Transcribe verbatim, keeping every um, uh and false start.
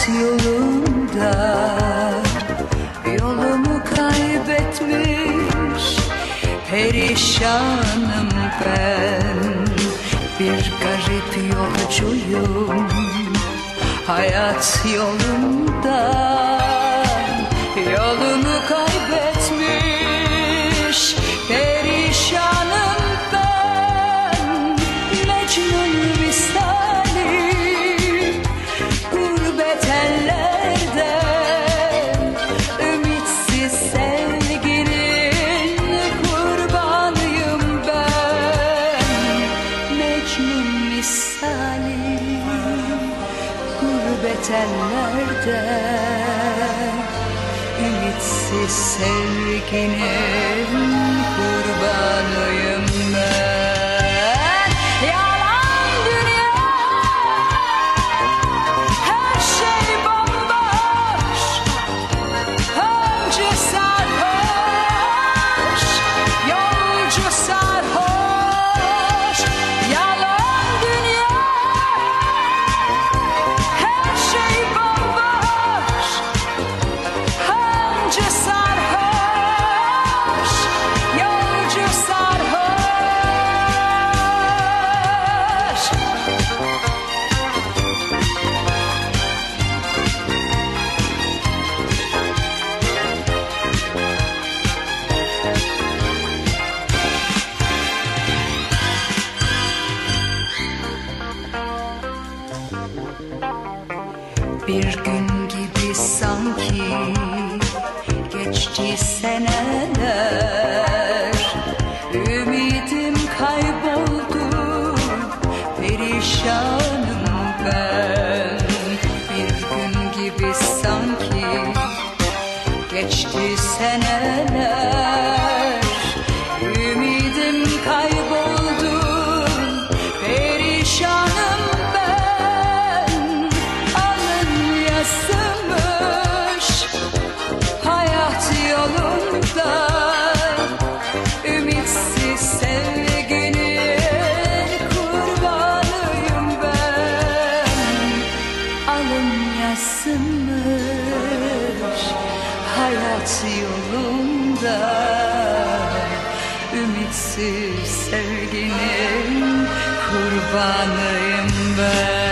yolunda yolumu kaybetmiş perişanım ben. Bir garip yolcuyum hayat yolunda, yolumu kaybetmiş perişanım ben. Mecnun misali gurbet ellerde, ümitsiz sevginin kurbanıyım ben. Mecnun misali gurbet ellerde, ümitsiz sevginin kurbanıyım ben. Yalan dünya, her şey bomboş, önce sarhoş, yolcu sarhoş. Yalan dünya, her şey bomboş, önce sarhoş, yolcu sarhoş. Bir gün gibi sanki geçti seneler, ümidim kayboldu, perişanım ben. Bir gün gibi sanki geçti seneler, ümidim kayboldu, perişanım ben. Alın yazılmış hayat yolunda, ümitsiz sevginin kurbanıyım ben. Alın yazılmış hayat yolunda, ümitsiz sevginin kurbanıyım ben.